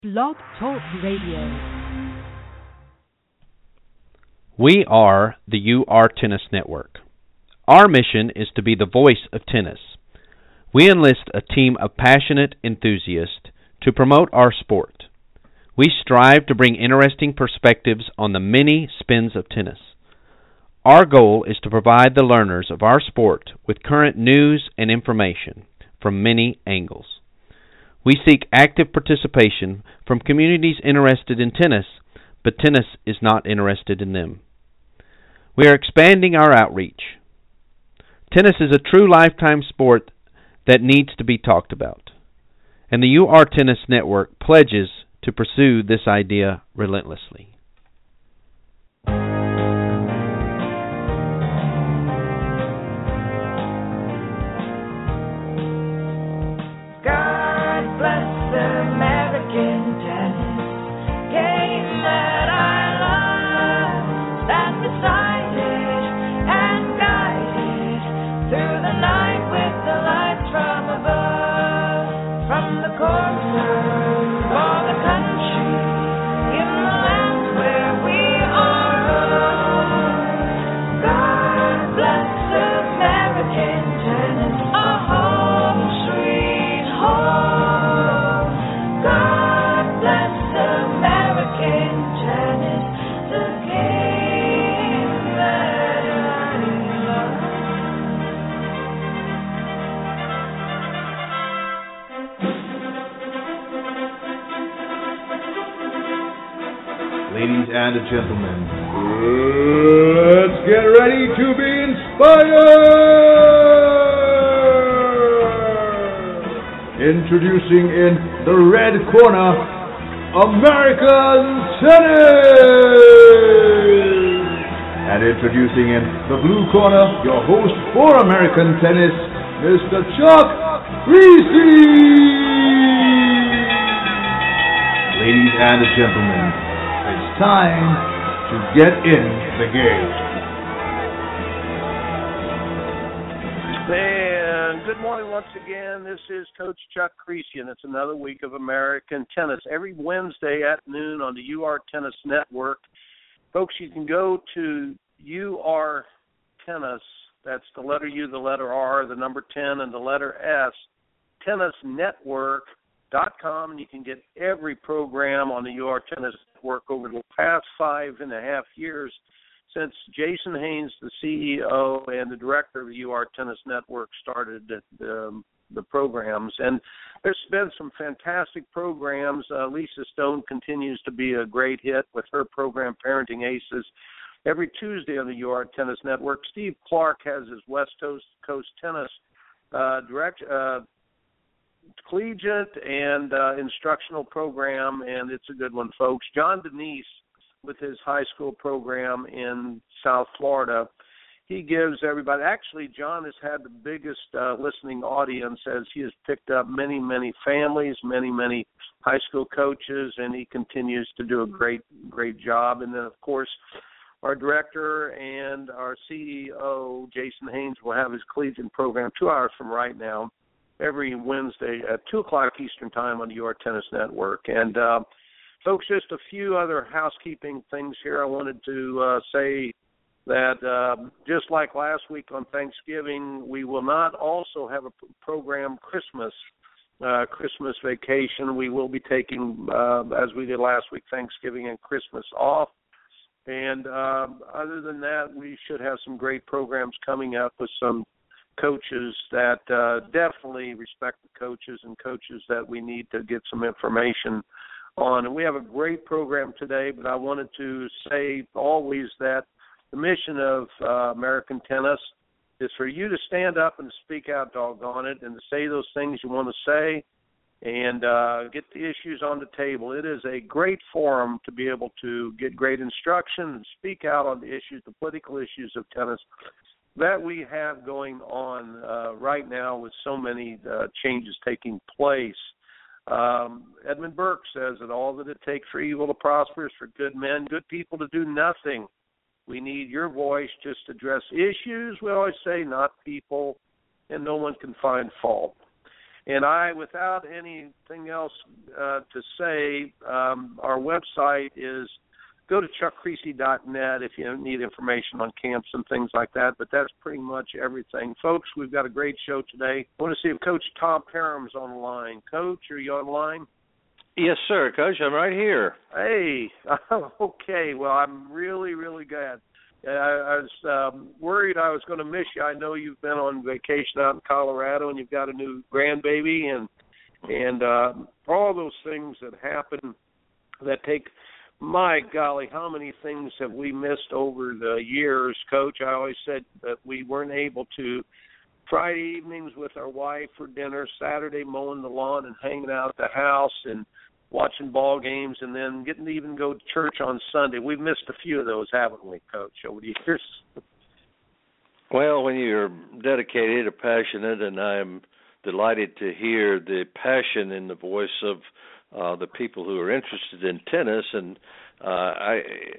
Blog Talk Radio. We are the UR Tennis Network. Our mission is to be the voice of tennis. We enlist a team of passionate enthusiasts to promote our sport. We strive to bring interesting perspectives on the many spins of tennis. Our goal is to provide the learners of our sport with current news and information from many angles. We seek active participation from communities interested in tennis, but tennis is not interested in them. We are expanding our outreach. Tennis is a true lifetime sport that needs to be talked about, and the UR Tennis Network pledges to pursue this idea relentlessly. Ladies and gentlemen, let's get ready to be inspired! Introducing in the red corner, American Tennis! And introducing in the blue corner, your host for American Tennis, Mr. Chuck Creasy! Ladies and gentlemen, it's time to get in the game. And good morning once again. This is Coach Chuck Creasy, and it's another week of American Tennis. Every Wednesday at noon on the UR Tennis Network. Folks, you can go to UR Tennis, that's the letter U, the letter R, the number 10, and the letter S, tennisnetwork.com, and you can get every program on the UR Tennis Network over the past 5.5 years since Jason Haynes, the CEO and the director of the UR Tennis Network, started the programs. And there's been some fantastic programs. Lisa Stone continues to be a great hit with her program, Parenting Aces, every Tuesday on the UR Tennis Network. Steve Clark has his West Coast Tennis collegiate and instructional program, and it's a good one, folks. John Denise with his high school program in South Florida, he gives everybody, actually John has had the biggest listening audience as he has picked up many, many families, many high school coaches, and he continues to do a great job. And then, of course, our director and our CEO, Jason Haynes, will have his collegiate program 2 hours from right now, every Wednesday at 2 o'clock Eastern Time on the UR Tennis Network. And, folks, just a few other housekeeping things here. I wanted to say that just like last week on Thanksgiving, we will not also have a program Christmas vacation. We will be taking, as we did last week, Thanksgiving and Christmas off. And other than that, we should have some great programs coming up with some coaches that definitely respect the coaches and coaches that we need to get some information on. And we have a great program today, but I wanted to say always that the mission of American Tennis is for you to stand up and speak out, doggone it, and to say those things you want to say and get the issues on the table. It is a great forum to be able to get great instruction and speak out on the issues, the political issues of tennis that we have going on right now with so many changes taking place. Edmund Burke says that all that it takes for evil to prosper is for good men, good people to do nothing. We need your voice just to address issues, we always say, not people, and no one can find fault. And I, without anything else to say, our website is go to chuckcreasy.net if you need information on camps and things like that. But that's pretty much everything. Folks, we've got a great show today. I want to see if Coach Tom Parham's on the line. Coach, are you on the line? Yes, sir, Coach. I'm right here. Hey, okay. Well, I'm really, really glad. I was worried I was going to miss you. I know you've been on vacation out in Colorado, and you've got a new grandbaby, and all those things that happen that take. My golly, how many things have we missed over the years, Coach? I always said that we weren't able to. Friday evenings with our wife for dinner, Saturday mowing the lawn and hanging out at the house and watching ball games, and then getting to even go to church on Sunday. We've missed a few of those, haven't we, Coach, over the years? Well, when you're dedicated or passionate, and I'm delighted to hear the passion in the voice of the people who are interested in tennis, and I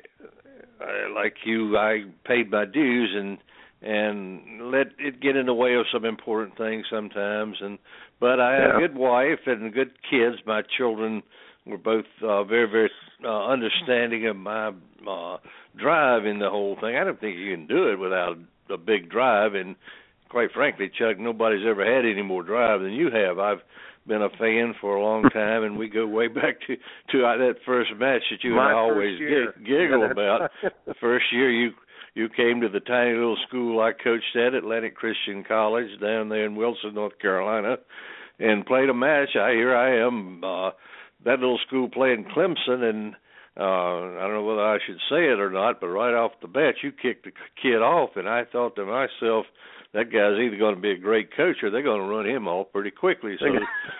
like you, I paid my dues and let it get in the way of some important things sometimes. But I had a good wife and good kids. My children were both very, very understanding of my drive in the whole thing. I don't think you can do it without a big drive. And quite frankly, Chuck, nobody's ever had any more drive than you have. I've been a fan for a long time, and we go way back to that first match that you and I always giggle about. The first year you came to the tiny little school I coached at, Atlantic Christian College, down there in Wilson, North Carolina, and played a match. Here I am, that little school playing Clemson, and I don't know whether I should say it or not, but right off the bat, you kicked the kid off, and I thought to myself, that guy's either going to be a great coach or they're going to run him off pretty quickly. So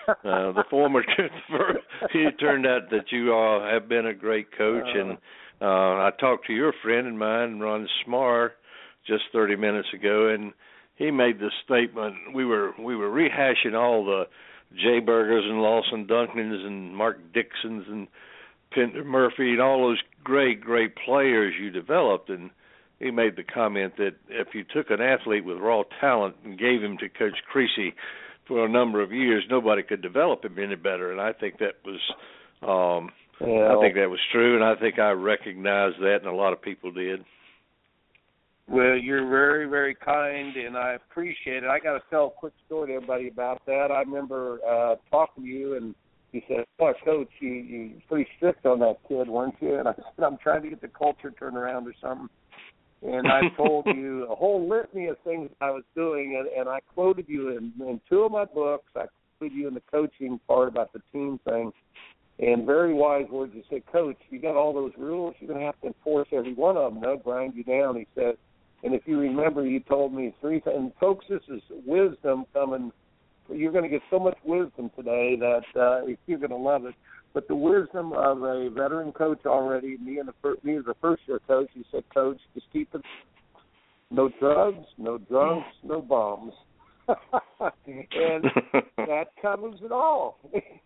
it turned out that you have been a great coach, and I talked to your friend of mine, Ron Smar, just 30 minutes ago, and he made this statement. We were rehashing all the Jay Burgers and Lawson Duncans and Mark Dixons and Pender Murphy and all those great, great players you developed, and he made the comment that if you took an athlete with raw talent and gave him to Coach Creasy for a number of years, nobody could develop him any better. And I think that was I think that was true, and I think I recognized that, and a lot of people did. Well, you're very, very kind, and I appreciate it. I got to tell a quick story to everybody about that. I remember talking to you, and you said, "Oh, Coach, you pretty strict on that kid, weren't you?" And I said, "I'm trying to get the culture turned around or something." And I told you a whole litany of things I was doing, and I quoted you in two of my books. I quoted you in the coaching part about the team thing. And very wise words. You said, "Coach, you got all those rules. You're going to have to enforce every one of them. They'll grind you down." He said, and if you remember, you told me 3 times. And folks, this is wisdom coming. You're going to get so much wisdom today that you're going to love it. But the wisdom of a veteran coach already, me as a first-year coach, he said, "Coach, just keep it. No drugs, no drunks, no bombs." And that covers it all.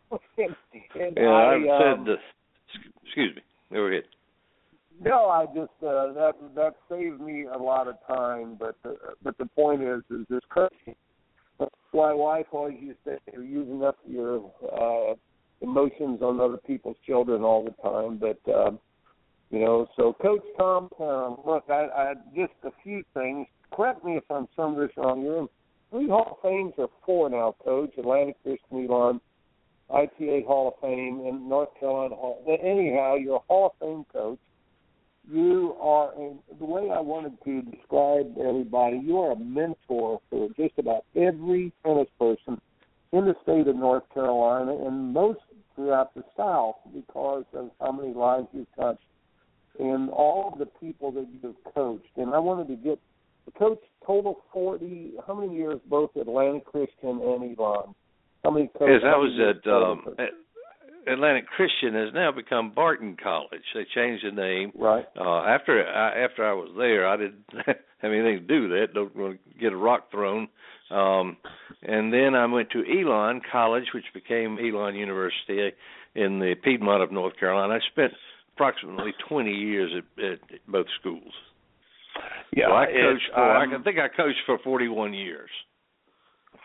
I've said, excuse me, go ahead. No, I just that saved me a lot of time. But the point is this coaching. My wife always used to say you're using up your emotions on other people's children all the time. But so Coach Tom, look, I just a few things. Correct me if I'm some of this wrong. You're in 3 Hall of Fames or 4 now, Coach. Atlantic Christian Elon, ITA Hall of Fame, and North Carolina Hall. Anyhow, you're a Hall of Fame coach. You are, the way I wanted to describe everybody, you are a mentor for just about every tennis person in the state of North Carolina and most throughout the South because of how many lives you've touched and all of the people that you've coached. And I wanted to get the coach total 40, how many years both at Atlantic Christian and Elon? How many coaches? Yes, I was at Atlantic Christian has now become Barton College. They changed the name. Right. After I was there, I didn't have anything to do with that. Don't want to get a rock thrown. And then I went to Elon College, which became Elon University in the Piedmont of North Carolina. I spent approximately 20 years at both schools. Yeah, so I think I coached for 41 years.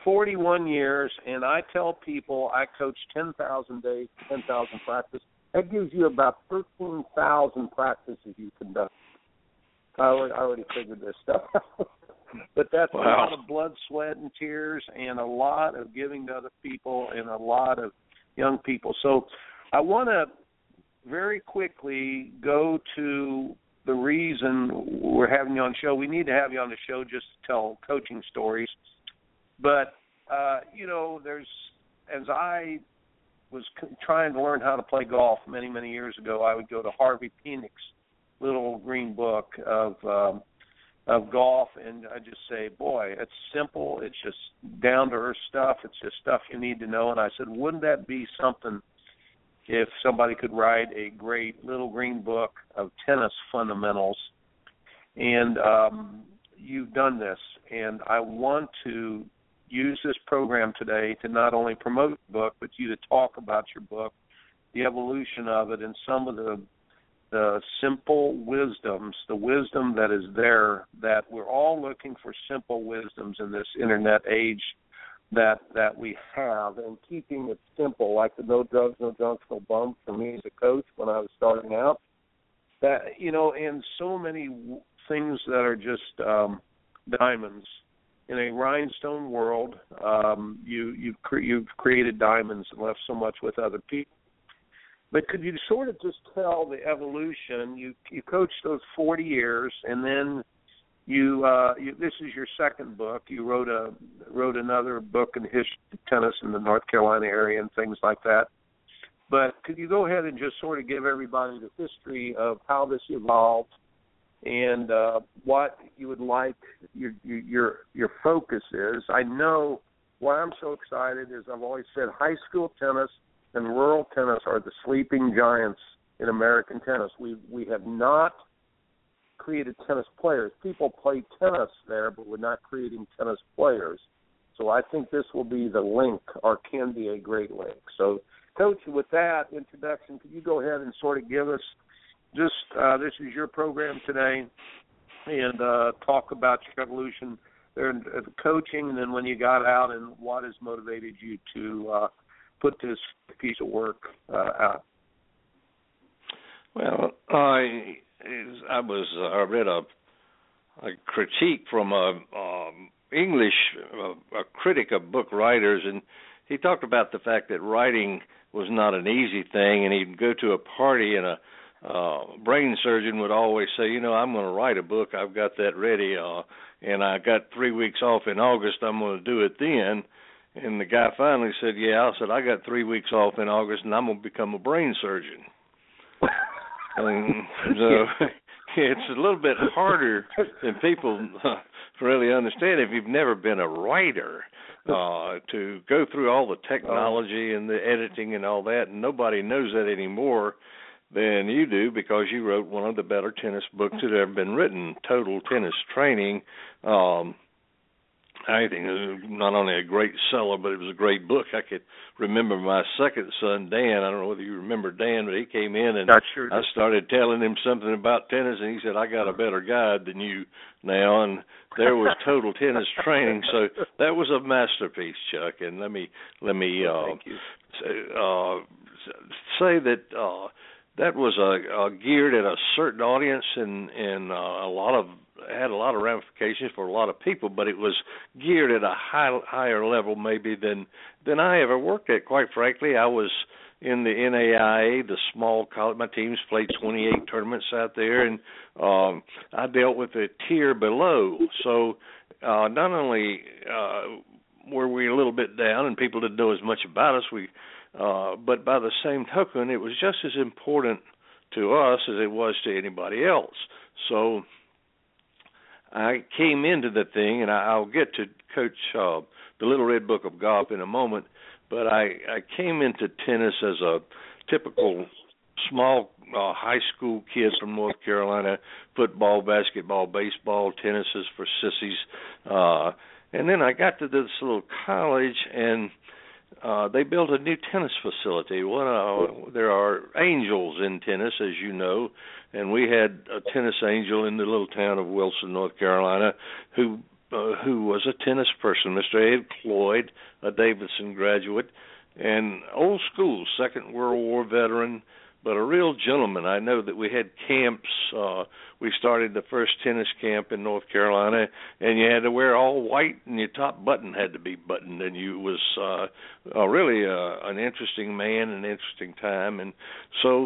41 years, and I tell people I coach 10,000 days, 10,000 practice. That gives you about 13,000 practices you conduct. I already figured this stuff out. But that's wow. A lot of blood, sweat, and tears, and a lot of giving to other people, and a lot of young people. So I want to very quickly go to the reason we're having you on the show. We need to have you on the show just to tell coaching stories. But, there's, as I was trying to learn how to play golf many, many years ago, I would go to Harvey Penick's little green book of golf, and I just say, boy, it's simple. It's just down-to-earth stuff. It's just stuff you need to know. And I said, wouldn't that be something if somebody could write a great little green book of tennis fundamentals? And you've done this, and I want to use this program today to not only promote the book, but you to talk about your book, the evolution of it, and some of the simple wisdoms, the wisdom that is there, that we're all looking for simple wisdoms in this internet age that we have, and keeping it simple, like the no drugs, no junks, no bums for me as a coach when I was starting out. That, and so many things that are just diamonds. In a rhinestone world, you've created diamonds and left so much with other people. But could you sort of just tell the evolution? You coached those 40 years, and then you this is your second book. You wrote another book in the history of tennis in the North Carolina area and things like that. But could you go ahead and just sort of give everybody the history of how this evolved and what you would like your focus is? I know why I'm so excited is I've always said high school tennis and rural tennis are the sleeping giants in American tennis. We have not created tennis players. People play tennis there, but we're not creating tennis players. So I think this will be the link, or can be a great link. So, Coach, with that introduction, could you go ahead and sort of give us just, this is your program today, and talk about your evolution there in coaching, and then when you got out, and what has motivated you to put this piece of work out? Well, I read a critique from a critic of book writers, and he talked about the fact that writing was not an easy thing, and he'd go to a party, and a brain surgeon would always say, I'm going to write a book, I've got that ready, and I got 3 weeks off in August, I'm going to do it then. And the guy finally said, I got 3 weeks off in August, and I'm going to become a brain surgeon. And so it's a little bit harder than people really understand if you've never been a writer, to go through all the technology and the editing and all that, and nobody knows that anymore than you do, because you wrote one of the better tennis books that have ever been written, Total Tennis Training. I think it was not only a great seller, but it was a great book. I could remember my second son, Dan. I don't know whether you remember Dan, but he came in and I started telling him something about tennis, and he said, I got a better guide than you now. And there was Total Tennis Training. So that was a masterpiece, Chuck. And let me say that that was geared at a certain audience, and had a lot of ramifications for a lot of people, but it was geared at a higher level maybe than I ever worked at. Quite frankly, I was in the NAIA, the small college. My teams played 28 tournaments out there, and I dealt with a tier below. So not only were we a little bit down, and people didn't know as much about us, but by the same token, it was just as important to us as it was to anybody else. So I came into the thing, and I'll get to Coach the Little Red Book of Golf in a moment, but I came into tennis as a typical small high school kid from North Carolina, football, basketball, baseball, tennis is for sissies. And then I got to this little college, and they built a new tennis facility. There are angels in tennis, as you know, and we had a tennis angel in the little town of Wilson, North Carolina, who who was a tennis person, Mr. Ed Cloyd, a Davidson graduate, and old school, Second World War veteran, but a real gentleman. I know that we had camps. We started the first tennis camp in North Carolina, and you had to wear all white, and your top button had to be buttoned, and you was really an interesting man, an interesting time. And so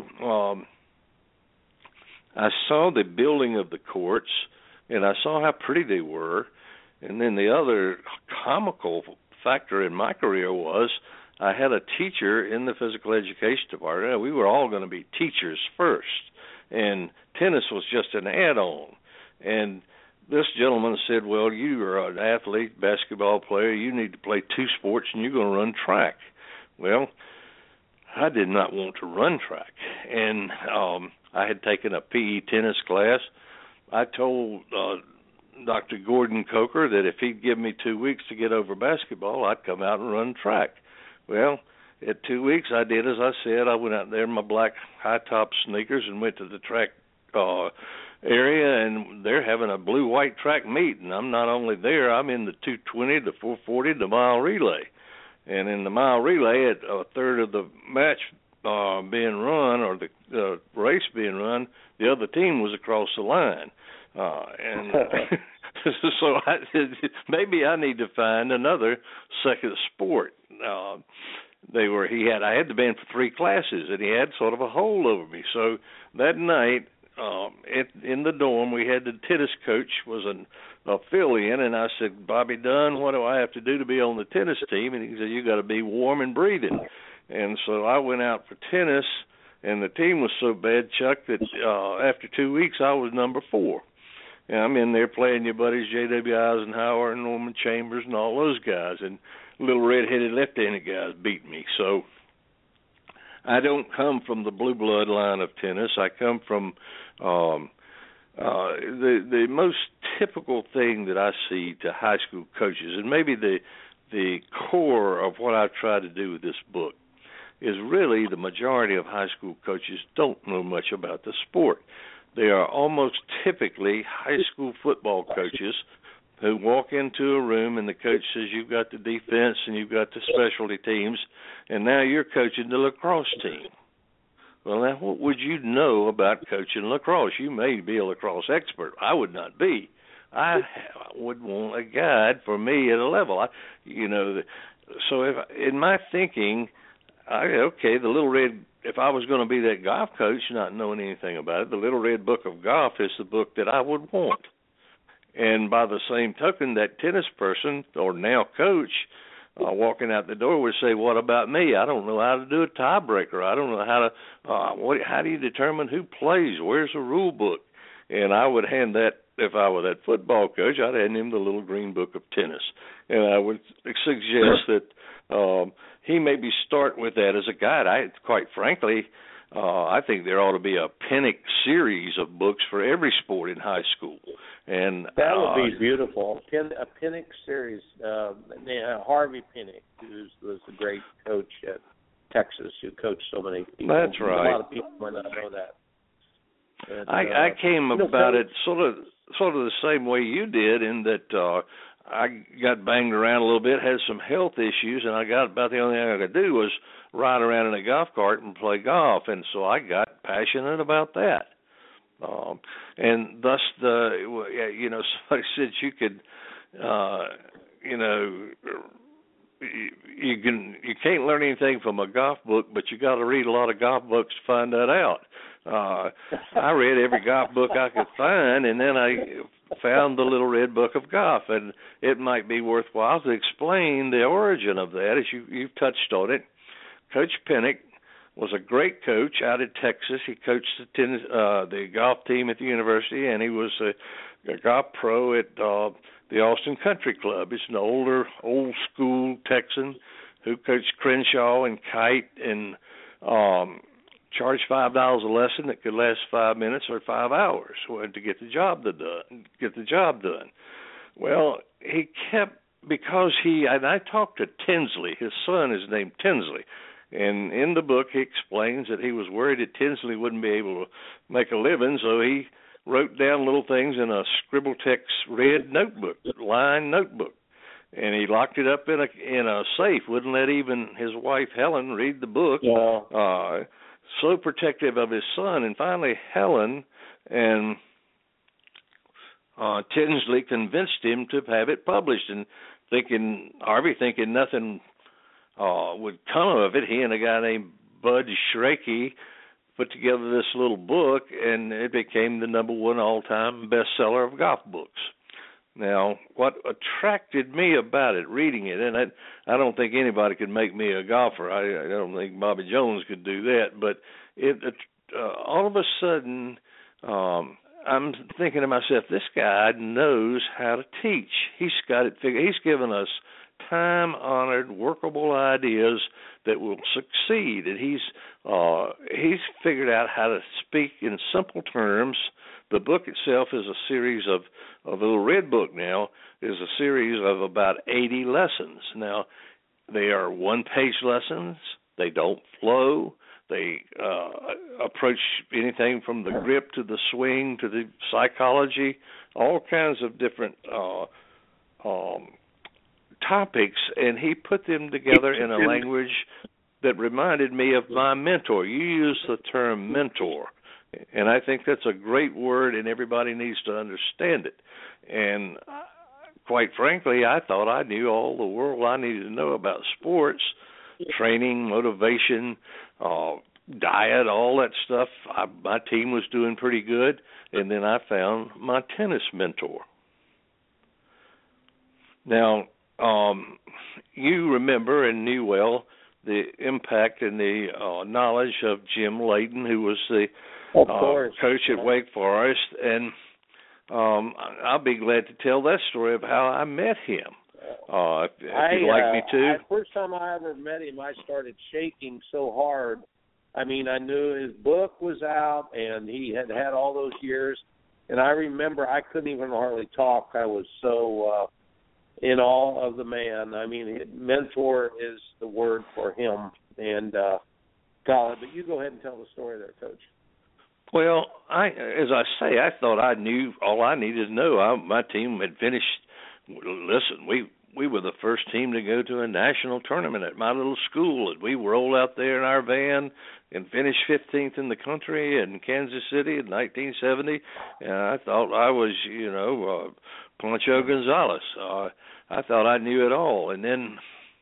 I saw the building of the courts, and I saw how pretty they were. And then the other comical factor in my career was I had a teacher in the physical education department. We were all going to be teachers first, and tennis was just an add-on. And this gentleman said, well, you are an athlete, basketball player. You need to play two sports, and you're going to run track. Well, I did not want to run track, and I had taken a PE tennis class. I told Dr. Gordon Coker that if he'd give me 2 weeks to get over basketball, I'd come out and run track. Well, at 2 weeks, I did as I said. I went out there in my black high-top sneakers and went to the track area, and they're having a blue-white track meet. And I'm not only there, I'm in the 220, the 440, the mile relay. And in the mile relay, at a third of the match being run, or the race being run, the other team was across the line. And so maybe I need to find another second sport. I had to been for 3 classes, and he had sort of a hold over me. So that night, in the dorm, we had the tennis coach was a fill-in, and I said, Bobby Dunn, what do I have to do to be on the tennis team? And he said, you got to be warm and breathing. And so I went out for tennis, and the team was so bad, Chuck, that after 2 weeks I was number 4. And I'm in there playing your buddies J.W. Eisenhower and Norman Chambers and all those guys, and little red-headed left-handed guys beat me. So I don't come from the blue blood line of tennis. I come from the most typical thing that I see to high school coaches, and maybe the core of what I've tried to do with this book, is really the majority of high school coaches don't know much about the sport. They are almost typically high school football coaches who walk into a room and the coach says, you've got the defense and you've got the specialty teams, and now you're coaching the lacrosse team. Well, now, what would you know about coaching lacrosse? You may be a lacrosse expert. I would not be. I would want a guide for me at a level. So in my thinking, the Little Red, if I was going to be that golf coach, not knowing anything about it, the Little Red Book of Golf is the book that I would want. And by the same token, that tennis person, or now coach, walking out the door would say, what about me? I don't know how to do a tiebreaker. I don't know how to, how do you determine who plays? Where's the rule book? And I would hand that, if I were that football coach, I'd hand him the little green book of tennis. And I would suggest that he maybe start with that as a guide. Quite frankly, I think there ought to be a Pinnock series of books for every sport in high school. And that would be beautiful. A Pinnock series. Harvey Pinnock, who was the great coach at Texas, who coached so many people. That's right. A lot of people might not know that. And, I came about it sort of the same way you did, in that I got banged around a little bit, had some health issues, and I got about the only thing I could do was ride around in a golf cart and play golf, and so I got passionate about that. And thus, somebody said you could, you can't learn anything from a golf book, but you got to read a lot of golf books to find that out. I read every golf book I could find, and then I found the Little Red Book of Golf, and it might be worthwhile to explain the origin of that, as you've touched on it. Coach Pinnock was a great coach out of Texas. He coached the golf team at the university, and he was a golf pro at the Austin Country Club. He's an old school Texan who coached Crenshaw and Kite, and charged $5 a lesson that could last 5 minutes or 5 hours to get the job done. Well, he kept, because and I talked to Tinsley. His son is named Tinsley. And in the book, he explains that he was worried that Tinsley wouldn't be able to make a living, so he wrote down little things in a Scribbletex red notebook, line notebook, and he locked it up in a safe. Wouldn't let even his wife Helen read the book. Yeah. So protective of his son. And finally, Helen and Tinsley convinced him to have it published, and Harvey thinking nothing would come of it, he and a guy named Bud Schraeke put together this little book, and it became the #1 all-time bestseller of golf books. Now, what attracted me about it, reading it, and I don't think anybody could make me a golfer. I don't think Bobby Jones could do that, but all of a sudden, I'm thinking to myself, this guy knows how to teach. He's got it figured. He's given us time-honored, workable ideas that will succeed, and he's figured out how to speak in simple terms. The book itself is a series of a little red book now, is a series of about 80 lessons. Now, they are one-page lessons. They don't flow. They approach anything from the grip to the swing to the psychology, all kinds of different topics, and he put them together in a language that reminded me of my mentor. You use the term mentor, and I think that's a great word, and everybody needs to understand it. And quite frankly, I thought I knew all the world I needed to know about sports, training, motivation, diet, all that stuff. My team was doing pretty good, and then I found my tennis mentor. Now, you remember and knew well the impact and the knowledge of Jim Layton, who was the coach at Wake Forest, and I'll be glad to tell that story of how I met him. If you'd like me to. The first time I ever met him, I started shaking so hard. I mean, I knew his book was out, and he had all those years. And I remember I couldn't even hardly talk. I was so in awe of the man. I mean, mentor is the word for him. And, Colin, but you go ahead and tell the story there, Coach. Well, as I say, I thought I knew all I needed to know. My team had finished. Listen, we were the first team to go to a national tournament at my little school, and we rolled out there in our van and finished 15th in the country in Kansas City in 1970. And I thought I was, Pancho Gonzalez. I thought I knew it all. And then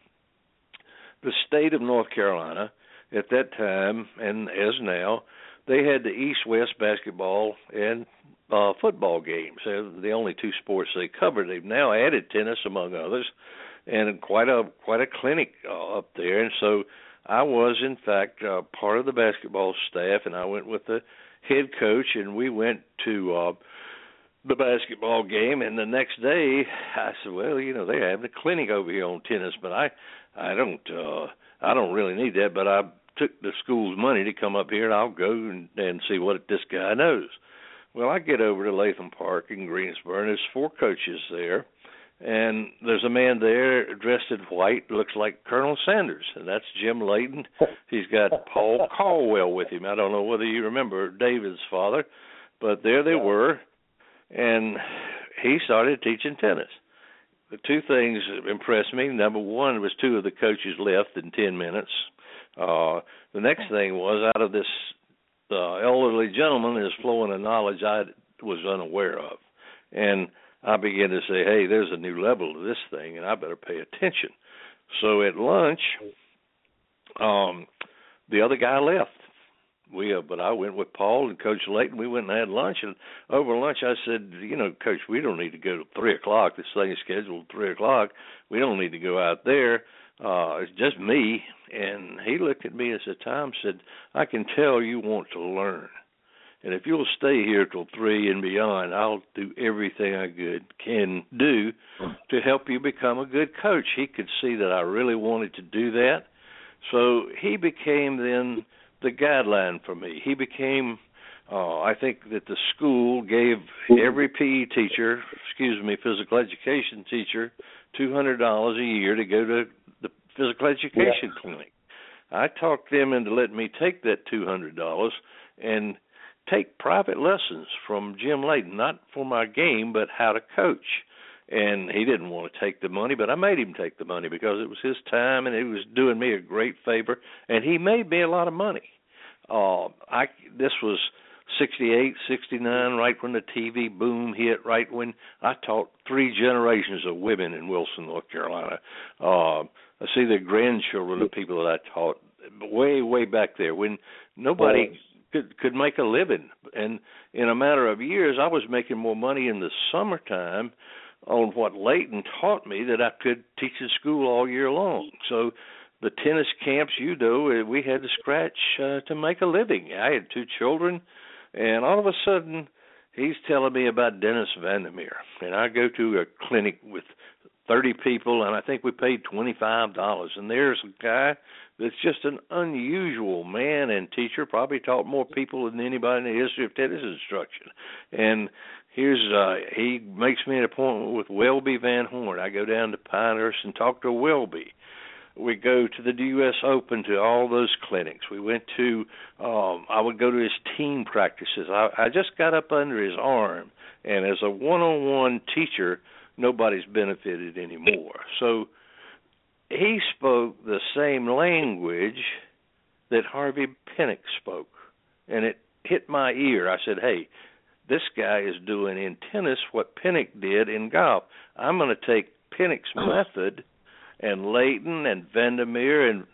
the state of North Carolina at that time, and as now, they had the East-West basketball and football games. They're the only two sports they covered. They've now added tennis, among others, and quite a clinic up there. And so I was, in fact, part of the basketball staff, and I went with the head coach, and we went to the basketball game. And the next day, I said, well, they're having a clinic over here on tennis, but I don't really need that. But I took the school's money to come up here, and I'll go and see what this guy knows. Well, I get over to Latham Park in Greensboro, and there's 4 coaches there, and there's a man there dressed in white, looks like Colonel Sanders, and that's Jim Layton. He's got Paul Caldwell with him. I don't know whether you remember David's father, but there they were, and he started teaching tennis. The 2 things that impressed me. Number 1 was 2 of the coaches left in 10 minutes. The next thing was, out of this elderly gentleman is flowing a knowledge I was unaware of. And I began to say, hey, there's a new level to this thing, and I better pay attention. So at lunch, the other guy left. But I went with Paul and Coach Layton. We went and had lunch, and over lunch I said, Coach, we don't need to go to 3 o'clock. This thing is scheduled at 3 o'clock. We don't need to go out there. It's just me. And he looked at me as the time said, I can tell you want to learn. And if you'll stay here till 3 and beyond, I'll do everything I can do to help you become a good coach. He could see that I really wanted to do that. So he became then the guideline for me. He became, I think that the school gave every PE teacher, physical education teacher, $200 a year to go to the physical education clinic. I talked them into letting me take that $200 and take private lessons from Jim Layton, not for my game, but how to coach. And he didn't want to take the money, but I made him take the money because it was his time, and it was doing me a great favor, and he made me a lot of money. This was 68, 69, right when the TV boom hit, right when I taught 3 generations of women in Wilson, North Carolina. I see the grandchildren of people that I taught way, way back there when nobody could make a living. And in a matter of years, I was making more money in the summertime on what Layton taught me that I could teach in school all year long. So the tennis camps, we had to scratch to make a living. I had 2 children, and all of a sudden he's telling me about Dennis Vandermeer. And I go to a clinic with 30 people, and I think we paid $25. And there's a guy that's just an unusual man and teacher, probably taught more people than anybody in the history of tennis instruction. And he makes me an appointment with Welby Van Horn. I go down to Pinehurst and talk to Welby. We go to the U.S. Open, to all those clinics. We went to, I would go to his team practices. I just got up under his arm, and as a one-on-one teacher, nobody's benefited anymore. So he spoke the same language that Harvey Pinnock spoke, and it hit my ear. I said, hey, this guy is doing in tennis what Pinnock did in golf. I'm going to take Pinnock's method, and Layton and Vandermeer and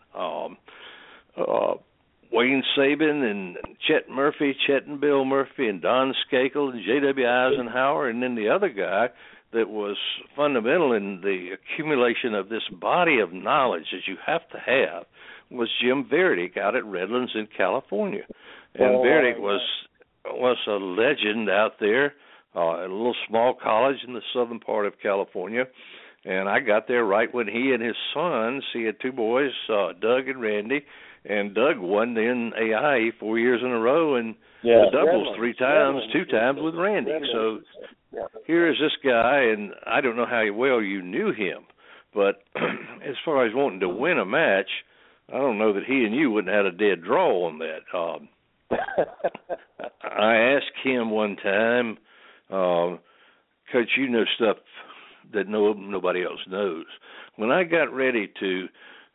Wayne Sabin and Chet and Bill Murphy and Don Skakel and J.W. Eisenhower, and then the other guy that was fundamental in the accumulation of this body of knowledge that you have to have was Jim Verdick out at Redlands in California. And Verdick was a legend out there at a little small college in the southern part of California. And I got there right when he and his sons, he had 2 boys, Doug and Randy, and Doug won the NAIA 4 years in a row, and the doubles 3 times, 2 times with Randy. So here is this guy, and I don't know how well you knew him, but as far as wanting to win a match, I don't know that he and you wouldn't have had a dead draw on that. I asked him one time, Coach, you know stuff that nobody else knows. When I got ready to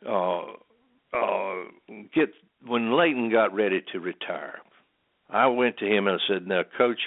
when Layton got ready to retire, I went to him and I said, now, Coach,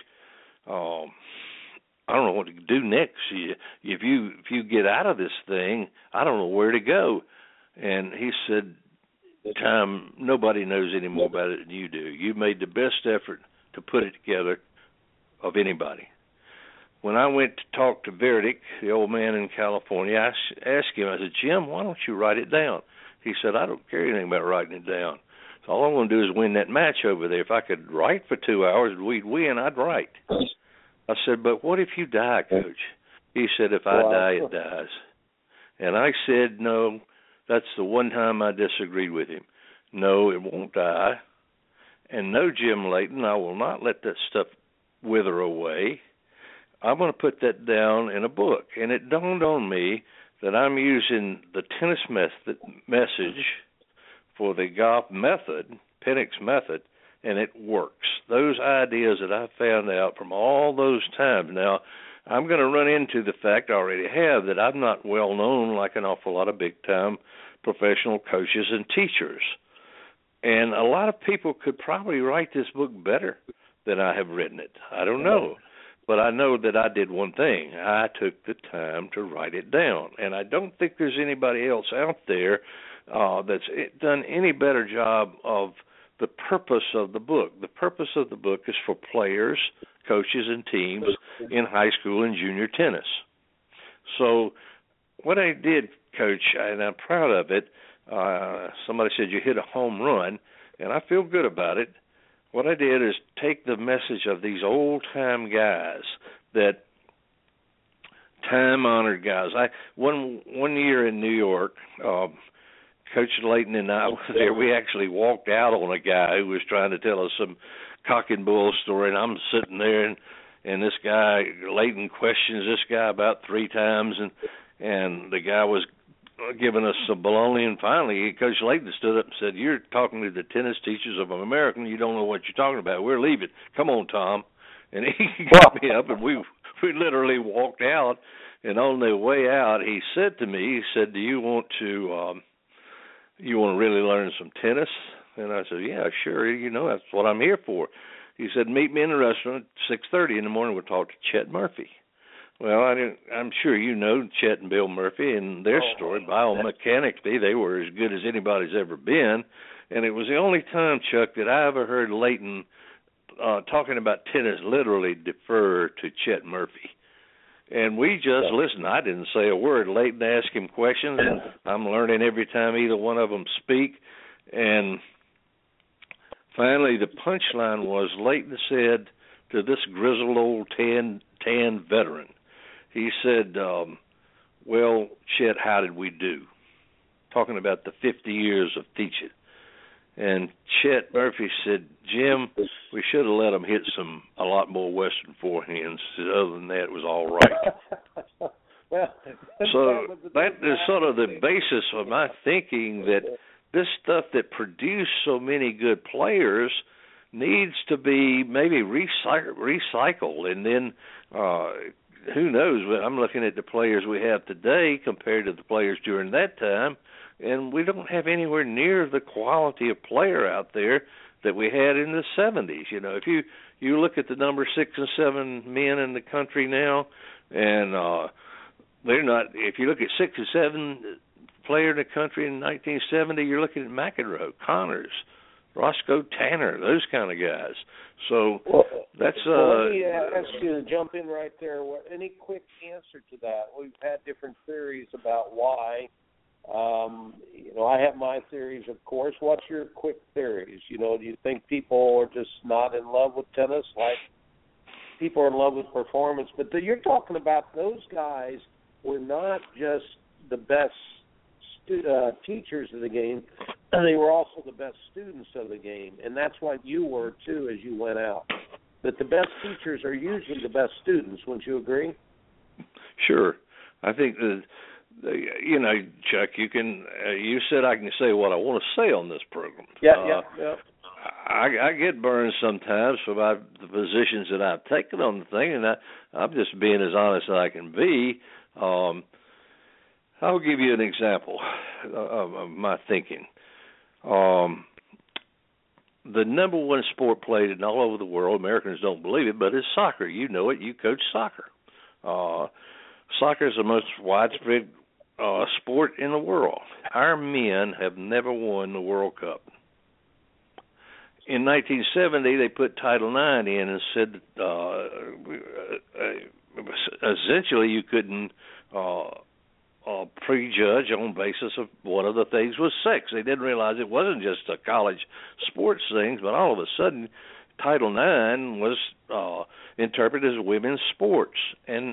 I don't know what to do next. If you get out of this thing, I don't know where to go. And he said, Tom, nobody knows any more about it than you do. You made the best effort to put it together of anybody. When I went to talk to Verdick, the old man in California, I asked him, I said, Jim, why don't you write it down? He said, I don't care anything about writing it down. So all I want to do is win that match over there. If I could write for 2 hours and we'd win, I'd write. I said, but what if you die, Coach? He said, if I die, it dies. And I said, no, that's the one time I disagreed with him. No, it won't die. And no, Jim Layton, I will not let that stuff wither away. I'm going to put that down in a book. And it dawned on me that I'm using the tennis message for the golf method, Pinnock's method, and it works. Those ideas that I found out from all those times. Now, I'm going to run into the fact I already have that I'm not well known like an awful lot of big-time professional coaches and teachers. And a lot of people could probably write this book better than I have written it. I don't know. But I know that I did one thing. I took the time to write it down. And I don't think there's anybody else out there that's done any better job of the purpose of the book. The purpose of the book is for players, coaches, and teams in high school and junior tennis. So what I did, Coach, and I'm proud of it, somebody said you hit a home run, and I feel good about it. What I did is take the message of these old-time guys, that time-honored guys. One year in New York, Coach Layton and I were there. We actually walked out on a guy who was trying to tell us some cock and bull story, and I'm sitting there, and this guy, Layton, questions this guy about 3 times, and the guy was giving us some baloney, and finally Coach Layton stood up and said, "You're talking to the tennis teachers of America. You don't know what you're talking about. We're leaving. Come on, Tom." And he got me up, and we literally walked out. And on the way out, he said to me, he said, "Do you want to really learn some tennis?" And I said, "Yeah, sure. You know, that's what I'm here for." He said, "Meet me in the restaurant at 6:30 in the morning. We'll talk to Chet Murphy." Well, I'm sure you know Chet and Bill Murphy and their story. Biomechanically, they were as good as anybody's ever been. And it was the only time, Chuck, that I ever heard Layton talking about tennis literally defer to Chet Murphy. And we just listened. I didn't say a word. Layton asked him questions, and I'm learning every time either one of them speak. And finally, the punchline was Layton said to this grizzled old tan veteran, he said, "Well, Chet, how did we do?" Talking about the 50 years of teaching. And Chet Murphy said, "Jim, we should have let him hit a lot more Western forehands. Other than that, it was all right." Well, so that is sort of the basis of my thinking, that this stuff that produced so many good players needs to be maybe recycled. And then who knows? I'm looking at the players we have today compared to the players during that time, and we don't have anywhere near the quality of player out there that we had in the 70s. You know, if you look at the number 6 and 7 men in the country now, and they're not. If you look at 6 and 7 player in the country in 1970, you're looking at McEnroe, Connors, Roscoe Tanner, those kind of guys. So that's let me ask you to jump in right there. Any quick answer to that? We've had different theories about why. I have my theories, of course. What's your quick theories? Do you think people are just not in love with tennis like people are in love with performance? But you're talking about those guys were not just the best teachers of the game, they were also the best students of the game, and that's what you were too as you went out. That the best teachers are usually the best students. Wouldn't you agree? Sure. I think that, Chuck, you said I can say what I want to say on this program. Yeah. I get burned sometimes about the positions that I've taken on the thing, and I'm just being as honest as I can be. I'll give you an example of my thinking. The number one sport played in all over the world, Americans don't believe it, but it's soccer. You know it. You coach soccer. Soccer is the most widespread sport in the world. Our men have never won the World Cup. In 1970, they put Title IX in and said essentially you couldn't prejudge on basis of one of the things was sex. They didn't realize it wasn't just a college sports thing, but all of a sudden Title IX was interpreted as women's sports. And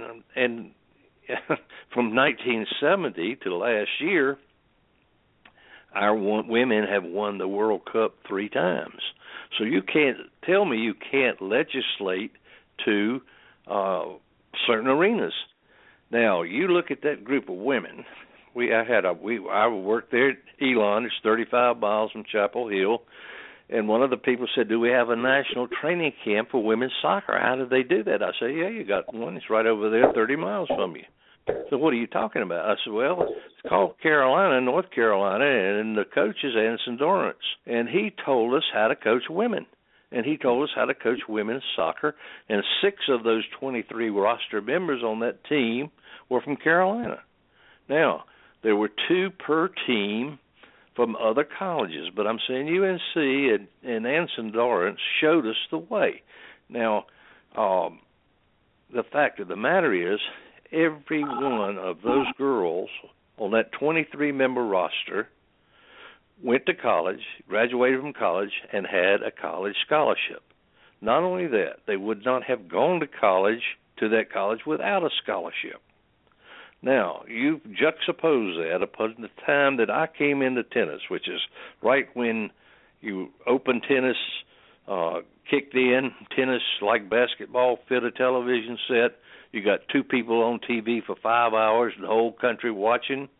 from 1970 to last year, our women have won the World Cup 3 times. So you can't tell me you can't legislate to certain arenas. Now, you look at that group of women. I worked there at Elon. It's 35 miles from Chapel Hill. And one of the people said, "Do we have a national training camp for women's soccer? How did they do that?" I said, "Yeah, you got one. It's right over there 30 miles from you." So what are you talking about? I said, "Well, it's called Carolina, North Carolina, and the coach is Anson Dorrance. And he told us how to coach women. And he told us how to coach women's soccer, and 6 of those 23 roster members on that team were from Carolina. Now, there were 2 per team from other colleges, but I'm saying UNC and Anson Dorrance showed us the way. Now, the fact of the matter is, every one of those girls on that 23-member roster went to college, graduated from college, and had a college scholarship. Not only that, they would not have gone to that college without a scholarship. Now, you juxtapose that upon the time that I came into tennis, which is right when you open tennis, kicked in, tennis like basketball, fit a television set, you got 2 people on TV for 5 hours, the whole country watching,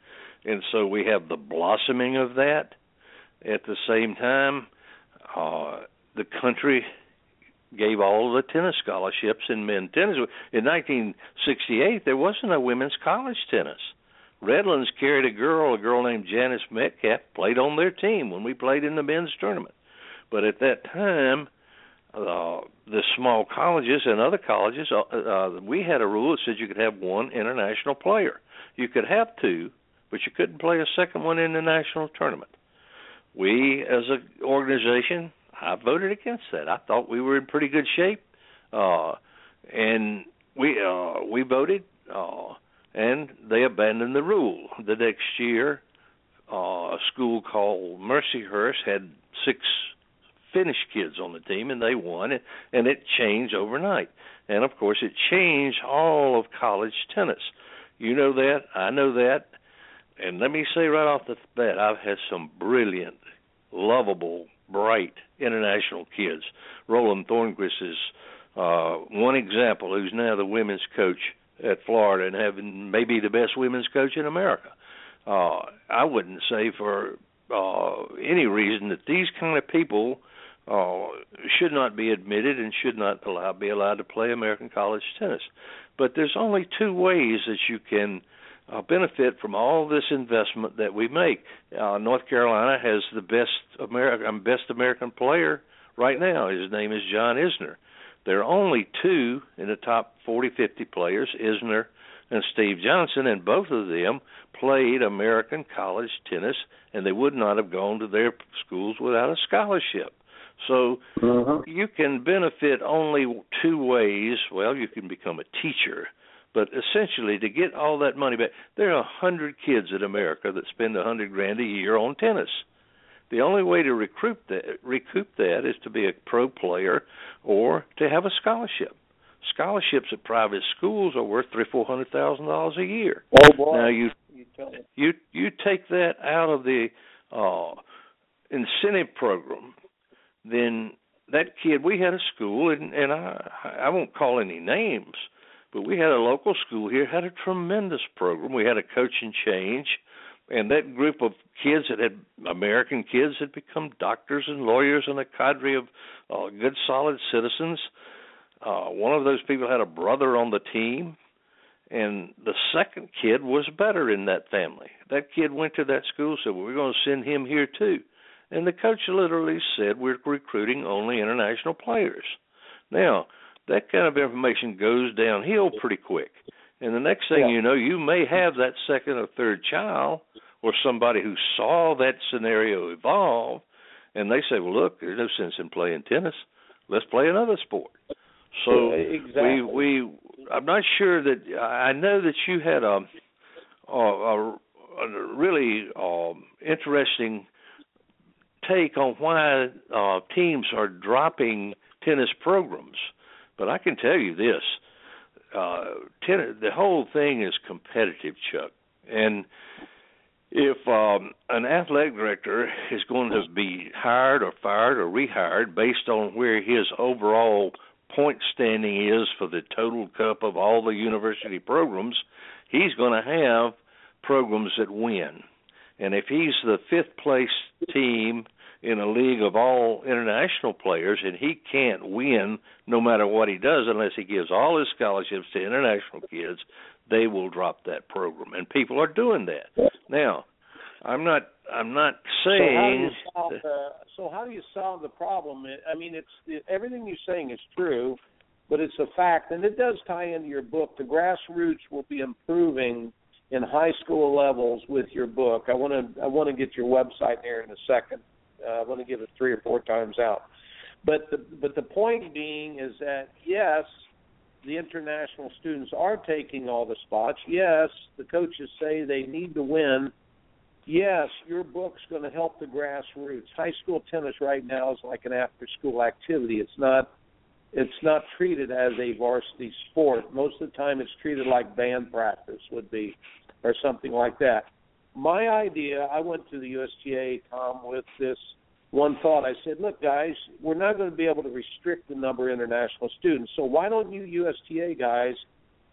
And so we have the blossoming of that. At the same time, the country gave all the tennis scholarships in men tennis. In 1968, there wasn't a women's college tennis. Redlands carried a girl named Janice Metcalf, played on their team when we played in the men's tournament. But at that time, the small colleges and other colleges, we had a rule that said you could have one international player. You could have two, but you couldn't play a second one in the national tournament. We, as an organization, I voted against that. I thought we were in pretty good shape, and we voted, and they abandoned the rule. The next year, a school called Mercyhurst had 6 Finnish kids on the team, and they won, and it changed overnight. And, of course, it changed all of college tennis. You know that. I know that. And let me say right off the bat, I've had some brilliant, lovable, bright international kids. Roland Thornquist is one example, who's now the women's coach at Florida and having maybe the best women's coach in America. I wouldn't say for any reason that these kind of people should not be admitted and should not be allowed to play American college tennis. But there's only 2 ways that you can benefit from all this investment that we make. North Carolina has the best American player right now. His name is John Isner. There are only 2 in the top 40, 50 players, Isner and Steve Johnson, and both of them played American college tennis, and they would not have gone to their schools without a scholarship. So you can benefit only 2 ways. Well, you can become a teacher, but essentially to get all that money back, there are 100 kids in America that spend $100,000 a year on tennis. The only way to recoup that is to be a pro player or to have a scholarship. Scholarships at private schools are worth $300,000-$400,000 a year. Oh boy! Now you take that out of the incentive program, then that kid. We had a school, and I won't call any names, but we had a local school here had a tremendous program. We had a coach and change. And that group of kids that had American kids had become doctors and lawyers and a cadre of good, solid citizens. One of those people had a brother on the team, and the second kid was better in that family. That kid went to that school, said, well, we're going to send him here too. And the coach literally said, we're recruiting only international players. Now, that kind of information goes downhill pretty quick. And the next thing you know, you may have that second or third child or somebody who saw that scenario evolve, and they say, well, look, there's no sense in playing tennis. Let's play another sport. So exactly. I'm not sure that – I know that you had a really interesting take on why teams are dropping tennis programs. But I can tell you this. The whole thing is competitive, Chuck. And if an athletic director is going to be hired or fired or rehired based on where his overall point standing is for the total cup of all the university programs, he's going to have programs that win. And if he's the 5th place team in a league of all international players, and he can't win no matter what he does unless he gives all his scholarships to international kids, they will drop that program. And people are doing that. Now, I'm not saying... So how do you solve the problem? I mean, everything you're saying is true, but it's a fact, and it does tie into your book. The grassroots will be improving in high school levels with your book. I want to get your website there in a second. I want to give it 3 or 4 times out. But the point being is that, yes, the international students are taking all the spots. Yes, the coaches say they need to win. Yes, your book's going to help the grassroots. High school tennis right now is like an after-school activity. It's not treated as a varsity sport. Most of the time it's treated like band practice would be or something like that. My idea, I went to the USTA, Tom, with this one thought. I said, look, guys, we're not going to be able to restrict the number of international students, so why don't you USTA guys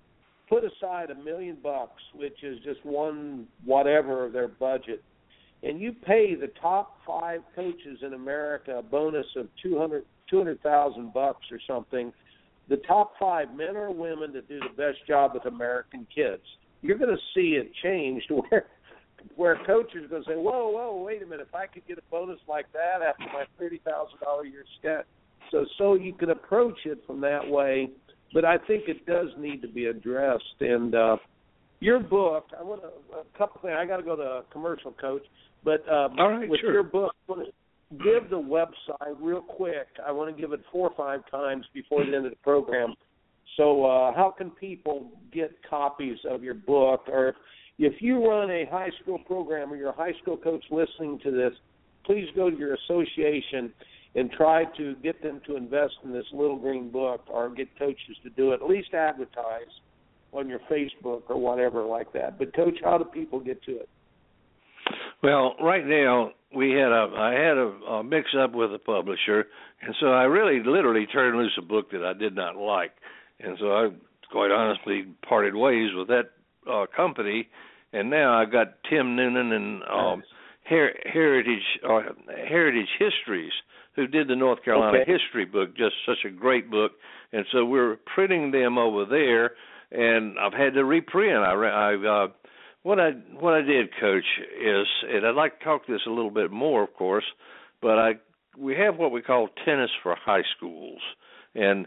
put aside $1 million, which is just one whatever of their budget, and you pay the top 5 coaches in America a bonus of $200,000 or something, the top 5 men or women that do the best job with American kids, you're going to see it change to where coaches are going to say, whoa, wait a minute, if I could get a bonus like that after my $30,000 a year sketch. So you can approach it from that way, but I think it does need to be addressed. And your book, I want a couple things. I got to go to a commercial, Coach, but all right, with sure. your book, I want to give the website real quick. I want to give it 4 or 5 times before the end of the program. So how can people get copies of your book? Or if you run a high school program or you're a high school coach listening to this, please go to your association and try to get them to invest in this little green book, or get coaches to do it, at least advertise on your Facebook or whatever like that. But, Coach, how do people get to it? Well, right now I had a mix-up with a publisher, and so I literally turned loose a book that I did not like. And so I, quite honestly, parted ways with that company, and now I've got Tim Noonan and Heritage Histories, who did the North Carolina history book, just such a great book. And so we're printing them over there, and I've had to reprint. What I did, Coach, is, and I'd like to talk this a little bit more, of course, but we have what we call tennis for high schools, and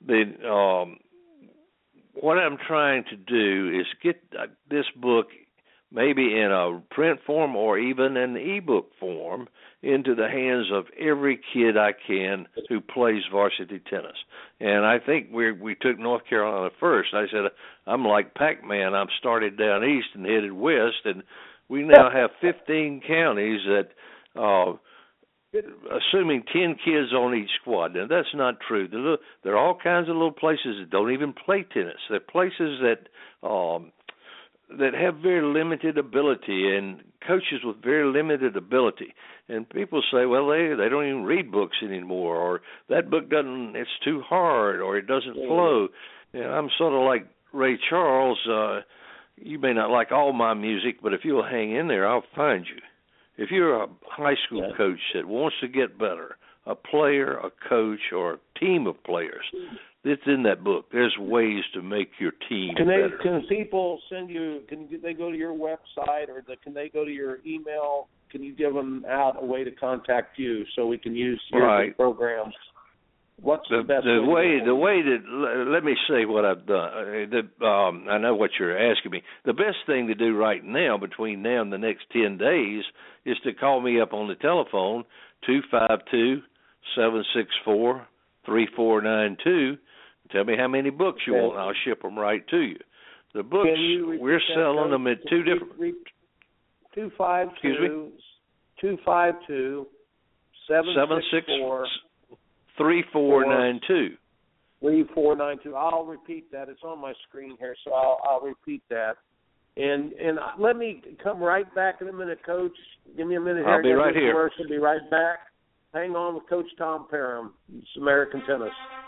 what I'm trying to do is get this book maybe in a print form or even an ebook form into the hands of every kid I can who plays varsity tennis. And I think we took North Carolina first. I said, I'm like Pac-Man. I've started down east and headed west, and we now have 15 counties that, assuming 10 kids on each squad. Now, that's not true. There are all kinds of little places that don't even play tennis. There are places that have very limited ability and coaches with very limited ability. And people say, well, they don't even read books anymore, or that book it's too hard, or it doesn't flow. And I'm sort of like Ray Charles. You may not like all my music, but if you'll hang in there, I'll find you. If you're a high school coach that wants to get better, a player, a coach, or a team of players, it's in that book. There's ways to make your team better. Can people send you, can they go to your website, or can they go to your email? Can you give them out a way to contact you so we can use your programs? What's the best way? The way that, let me say what I've done. I know what you're asking me. The best thing to do right now, between now and the next 10 days, is to call me up on the telephone, 252-764-3492. Tell me how many books you want, and I'll ship them right to you. The books, we're selling them at 2 different... 252-764-3492. 3492. I'll repeat that. It's on my screen here, so I'll repeat that. And let me come right back in a minute, Coach. Give me a minute here. I'll be right here. I'll be right back. Hang on with Coach Tom Parham. It's American Tennis.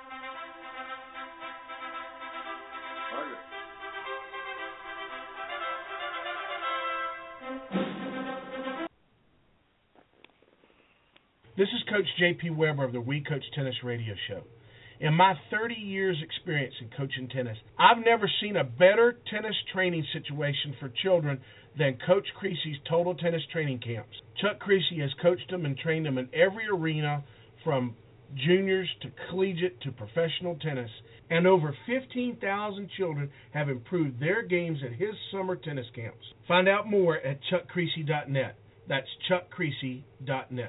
This is Coach J.P. Weber of the We Coach Tennis radio show. In my 30 years experience in coaching tennis, I've never seen a better tennis training situation for children than Coach Creasy's Total Tennis Training Camps. Chuck Creasy has coached them and trained them in every arena, from juniors to collegiate to professional tennis, and over 15,000 children have improved their games at his summer tennis camps. Find out more at chuckcreasy.net. That's chuckcreasy.net.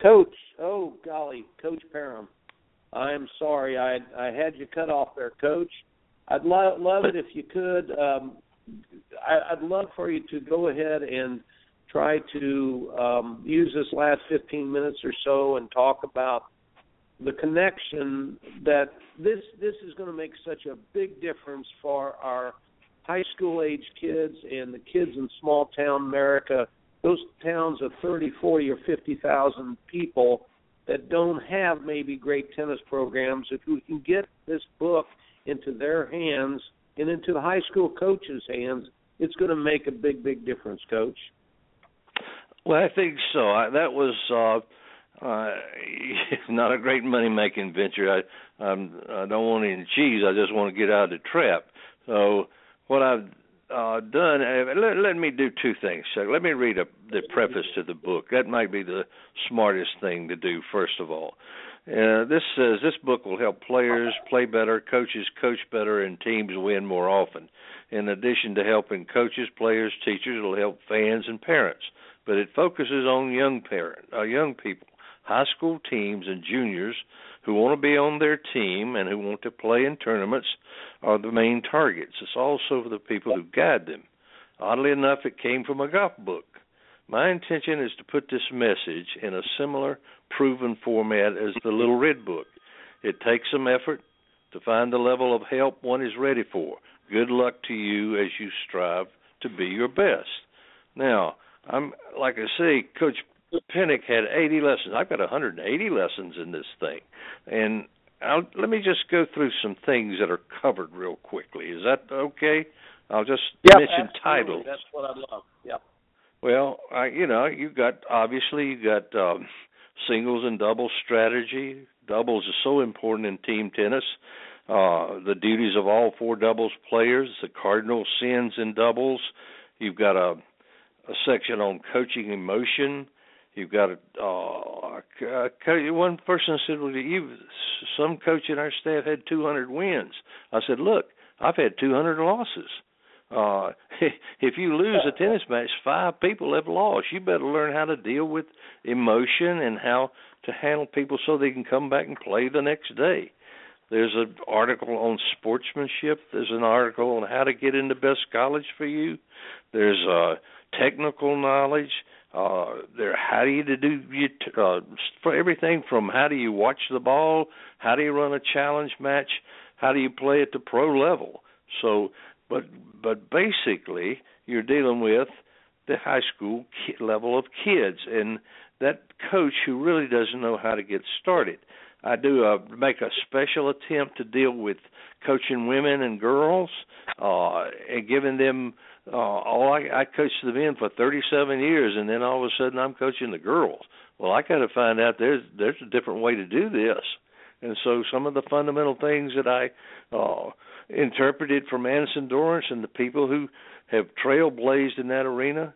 Coach, oh golly, Coach Parham, I'm sorry I had you cut off there, Coach. I'd love it if you could. I'd love for you to go ahead and try to use this last 15 minutes or so and talk about the connection that this is going to make such a big difference for our high school age kids and the kids in small town America, those towns of 30, 40, or 50,000 people that don't have maybe great tennis programs. If we can get this book into their hands and into the high school coaches' hands, it's going to make a big, big difference, Coach. Well, I think so. That was not a great money-making venture. I don't want any cheese. I just want to get out of the trap. So what I've done, let me do two things. So let me read the preface to the book. That might be the smartest thing to do, first of all. This says, this book will help players play better, coaches coach better, and teams win more often. In addition to helping coaches, players, teachers, it will help fans and parents. But it focuses on young people, high school teams and juniors who want to be on their team and who want to play in tournaments are the main targets. It's also for the people who guide them. Oddly enough, it came from a golf book. My intention is to put this message in a similar, proven format as the Little Red Book. It takes some effort to find the level of help one is ready for. Good luck to you as you strive to be your best. Now, like I say, Coach Pinnock had 80 lessons. I've got 180 lessons in this thing. And let me just go through some things that are covered real quickly. Is that okay? I'll just mention absolutely. Titles. That's what I love. Yep. Well, you got singles and doubles strategy. Doubles is so important in team tennis. The duties of all four doubles players, the cardinal sins in doubles. You've got a section on coaching emotion. You've got one person said, well, some coach in our staff had 200 wins. I said, look, I've had 200 losses. If you lose a tennis match, 5 people have lost. You better learn how to deal with emotion and how to handle people so they can come back and play the next day. There's an article on sportsmanship. There's an article on how to get into best college for you. There's technical knowledge. How do you do for everything from how do you watch the ball, how do you run a challenge match, how do you play at the pro level. So, but basically, you're dealing with the high school level of kids, and that coach who really doesn't know how to get started. I do make a special attempt to deal with coaching women and girls and giving them I coached the men for 37 years, and then all of a sudden I'm coaching the girls. Well, I got to find out there's a different way to do this. And so some of the fundamental things that I interpreted from Anderson Dorrance and the people who have trailblazed in that arena,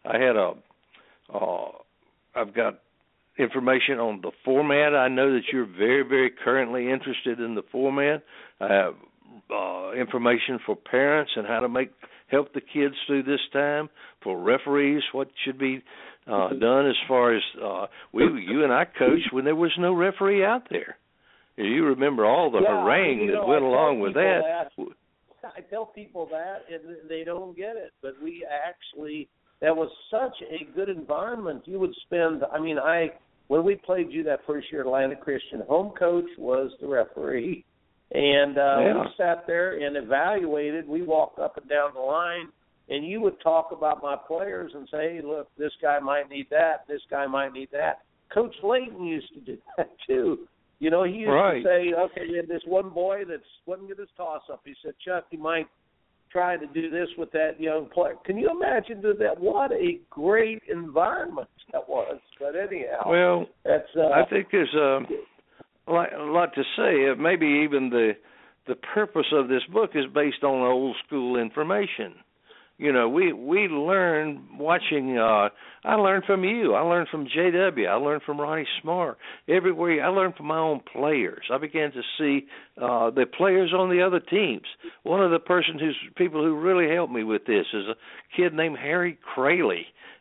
I've got information on the format. I know that you're very, very currently interested in the format. I have information for parents and how to help the kids through this time. For referees, what should be done as far as you and I coached when there was no referee out there. You remember all the harangue that went along with that. I tell people that, and they don't get it. But that was such a good environment. You would spend, when we played you that first year at Atlanta Christian, home coach was the referee. And we sat there and evaluated. We walked up and down the line, and you would talk about my players and say, hey, look, this guy might need that, this guy might need that. Coach Layton used to do that too. He used to say, okay, we had this one boy that wouldn't get his toss-up. He said, Chuck, you might try to do this with that young player. Can you imagine that? What a great environment that was. But anyhow. Well, I think there's a lot to say. Maybe even the purpose of this book is based on old school information. We learn watching. I learned from you. I learned from JW. I learned from Ronnie Smart. Everywhere I learned from my own players. I began to see the players on the other teams. One of the people who really helped me with this is a kid named Harry Crayley.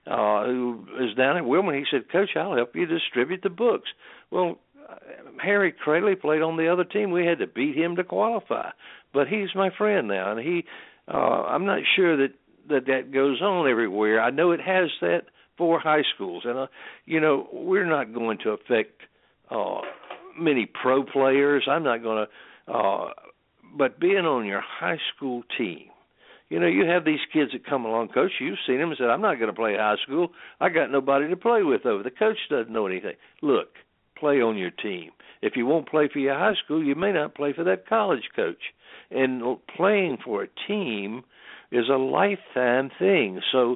who is down at Wilmington. He said, Coach, I'll help you distribute the books. Well, Harry Cradley played on the other team. We had to beat him to qualify. But he's my friend now, and I'm not sure that goes on everywhere. I know it has that for high schools. And, we're not going to affect many pro players. I'm not going to but being on your high school team, you have these kids that come along, Coach, you've seen them and said, I'm not going to play high school. I got nobody to play with over. The coach doesn't know anything. Look, play on your team. If you won't play for your high school, you may not play for that college coach. And playing for a team is a lifetime thing. So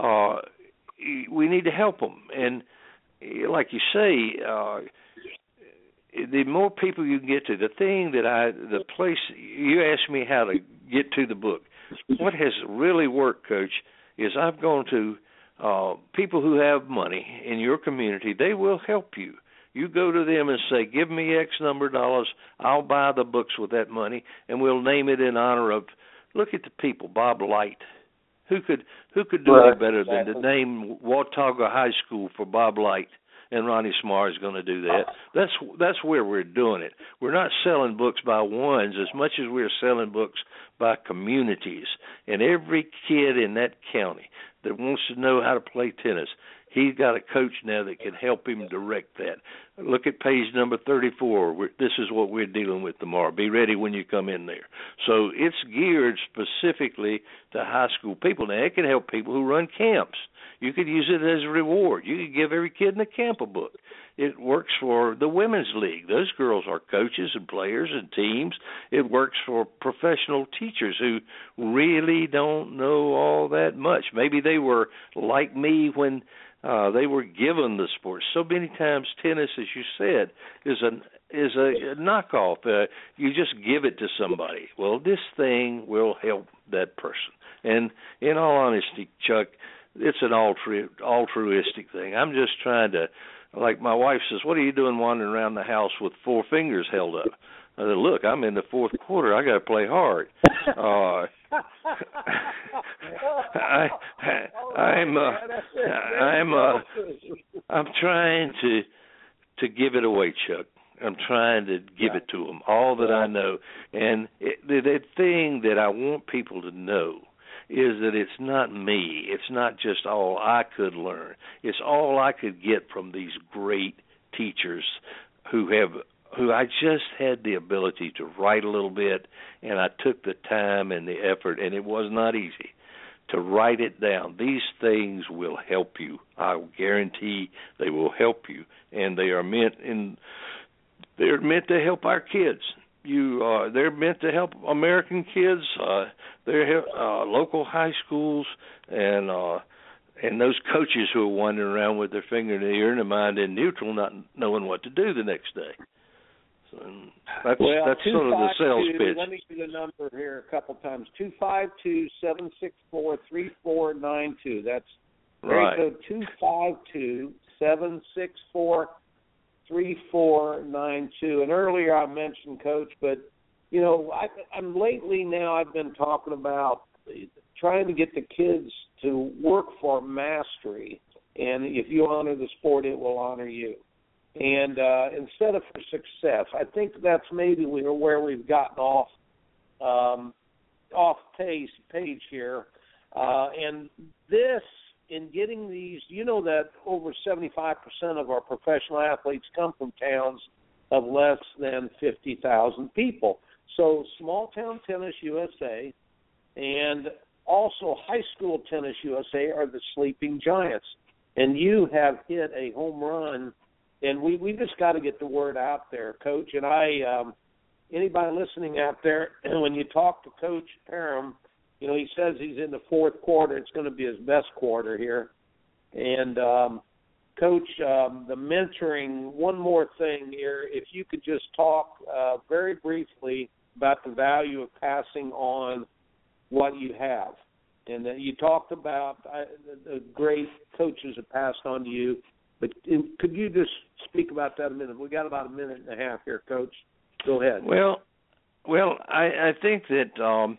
we need to help them. And like you say, the more people you can get to, the place, you asked me how to get to the book. What has really worked, Coach, is I've gone to people who have money in your community. They will help you. You go to them and say, give me X number of dollars, I'll buy the books with that money, and we'll name it in honor of, look at the people, Bob Light. Who could do any better than to name Watauga High School for Bob Light? And Ronnie Smar is going to do that. That's where we're doing it. We're not selling books by ones as much as we're selling books by communities. And every kid in that county that wants to know how to play tennis, he's got a coach now that can help him direct that. Look at page number 34. This is what we're dealing with tomorrow. Be ready when you come in there. So it's geared specifically to high school people. Now, it can help people who run camps. You could use it as a reward. You could give every kid in the camp a book. It works for the women's league. Those girls are coaches and players and teams. It works for professional teachers who really don't know all that much. Maybe they were like me when they were given the sport. So many times tennis, as you said, is a knockoff. You just give it to somebody. Well, this thing will help that person. And in all honesty, Chuck, it's an altruistic thing. I'm just trying to, like my wife says, what are you doing wandering around the house with four fingers held up? I said, look, I'm in the fourth quarter. I got to play hard. I'm trying to give it away, Chuck. I'm trying to give it to them, all that I know. And the thing that I want people to know is that it's not me. It's not just all I could learn. It's all I could get from these great teachers who I just had the ability to write a little bit, and I took the time and the effort, and it was not easy to write it down. These things will help you. I guarantee they will help you, and they're meant to help our kids. They're meant to help American kids. They're local high schools and those coaches who are wandering around with their finger in the ear and their mind in neutral, not knowing what to do the next day. So that's sort of the sales pitch. Let me do the number here a couple times. 252-764-3492. That's right. Code 252-764-3492. And earlier I mentioned, Coach, but I'm lately now I've been talking about trying to get the kids to work for mastery, and if you honor the sport, it will honor you. And instead of for success, I think that's maybe where we've gotten off page here. And this, in getting these, that over 75% of our professional athletes come from towns of less than 50,000 people. So Small Town Tennis USA and also High School Tennis USA are the sleeping giants. And you have hit a home run, and we just got to get the word out there, Coach. And anybody listening out there, when you talk to Coach Parham, he says he's in the fourth quarter. It's going to be his best quarter here. And, Coach, the mentoring, one more thing here. If you could just talk very briefly about the value of passing on what you have. And you talked about the great coaches have passed on to you. But could you just speak about that a minute? We got about a minute and a half here, Coach. Go ahead. Well, I think that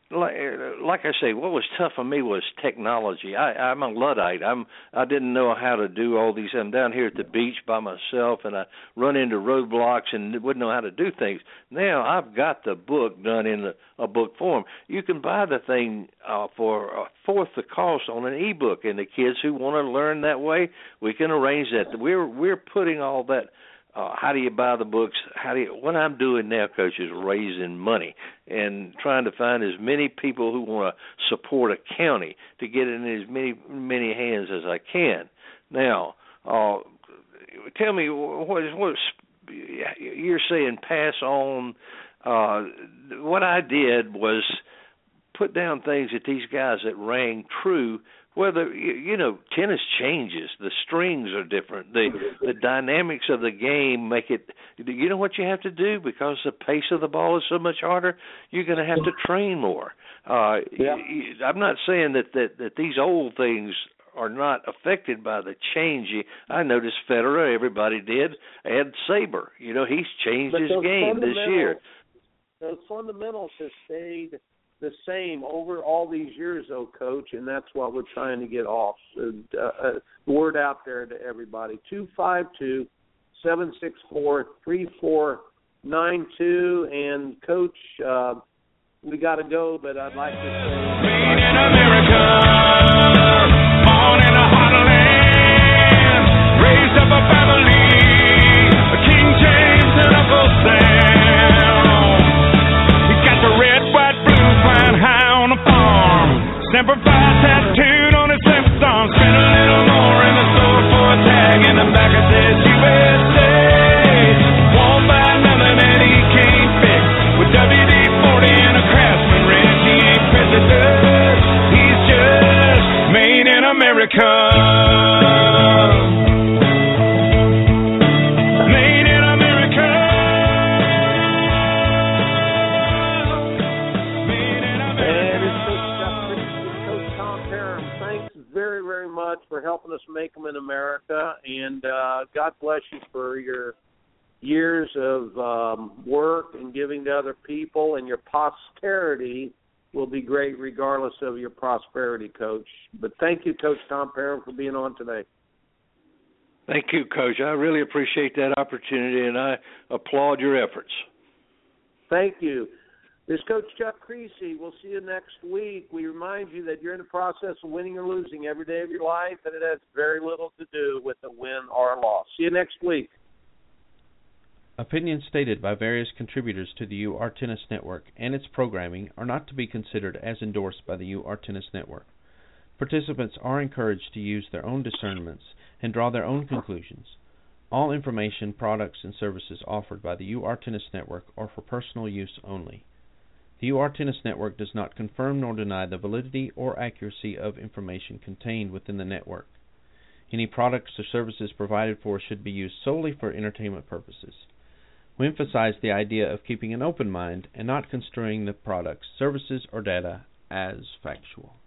like I say, what was tough for me was technology. I'm a Luddite. I didn't know how to do all these. I'm down here at the beach by myself, and I run into roadblocks and wouldn't know how to do things. Now I've got the book done in a book form. You can buy the thing for a fourth the cost on an ebook, and the kids who want to learn that way, we can arrange that. We're putting all that. How do you buy the books? What I'm doing now, Coach, is raising money and trying to find as many people who want to support a county to get it in as many hands as I can. Now, tell me what's you're saying pass on. What I did was put down things that these guys that rang true. Whether tennis changes, the strings are different, the dynamics of the game make it. You know what you have to do because the pace of the ball is so much harder. You're going to have to train more. I'm not saying that these old things are not affected by the change. I noticed Federer, everybody did. Ed Saber, he's changed his game this year. Those fundamentals have stayed the same over all these years, though, Coach, and that's what we're trying to get off. Word out there to everybody. 252-764-3492. And, Coach, we got to go, but I'd like to say... Made in America, born in a heartland, raised up a family, King James and Uncle Sam. He got the red, white, blue, flying high on the farm. Semper Fi tattooed on his left arm. Spent a little more in the store for a tag. In the back it says USA. Won't buy nothing that he can't fix. With WD-40 and a Craftsman wrench, he ain't president. He's just made in America. For helping us make them in America, and God bless you for your years of work and giving to other people, and your posterity will be great regardless of your prosperity, Coach. But thank you, Coach Tom Parham, for being on today. Thank you, Coach. I really appreciate that opportunity, and I applaud your efforts. Thank you. This is Coach Chuck Creasy. We'll see you next week. We remind you that you're in the process of winning or losing every day of your life, and it has very little to do with a win or a loss. See you next week. Opinions stated by various contributors to the UR Tennis Network and its programming are not to be considered as endorsed by the UR Tennis Network. Participants are encouraged to use their own discernments and draw their own conclusions. All information, products, and services offered by the UR Tennis Network are for personal use only. The UR Tennis Network does not confirm nor deny the validity or accuracy of information contained within the network. Any products or services provided for should be used solely for entertainment purposes. We emphasize the idea of keeping an open mind and not construing the products, services, or data as factual.